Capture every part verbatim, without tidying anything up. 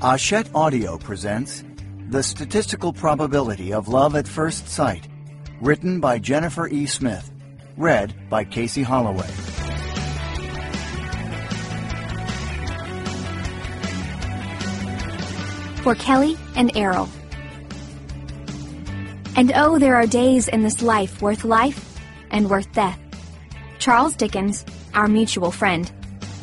Hachette Audio presents The Statistical Probability of Love at First Sight, written by Jennifer E. Smith, read by Casey Holloway. For Kelly and Errol. And oh, there are days in this life worth life and worth death. Charles Dickens, our mutual friend.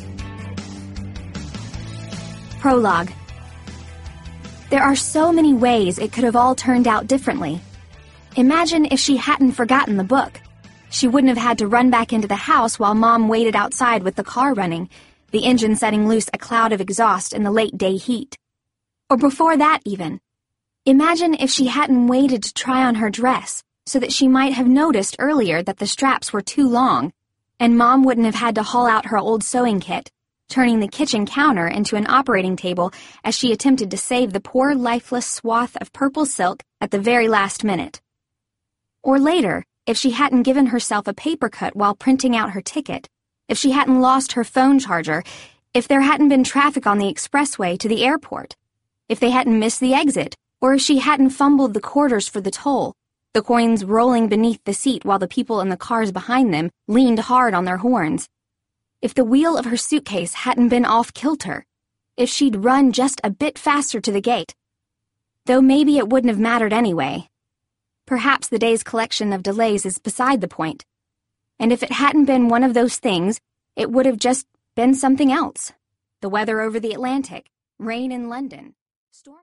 Prologue. There are so many ways it could have all turned out differently. Imagine if she hadn't forgotten the book. She wouldn't have had to run back into the house while Mom waited outside with the car running, the engine setting loose a cloud of exhaust in the late day heat. Or before that even. Imagine if she hadn't waited to try on her dress so that she might have noticed earlier that the straps were too long, and Mom wouldn't have had to haul out her old sewing kit, turning the kitchen counter into an operating table as she attempted to save the poor lifeless swath of purple silk at the very last minute. Or later, if she hadn't given herself a paper cut while printing out her ticket, if she hadn't lost her phone charger, if there hadn't been traffic on the expressway to the airport, if they hadn't missed the exit, or if she hadn't fumbled the quarters for the toll, the coins rolling beneath the seat while the people in the cars behind them leaned hard on their horns. If the wheel of her suitcase hadn't been off kilter, if she'd run just a bit faster to the gate. Though maybe it wouldn't have mattered anyway. Perhaps the day's collection of delays is beside the point. And if it hadn't been one of those things, it would have just been something else. The weather over the Atlantic, rain in London, storm...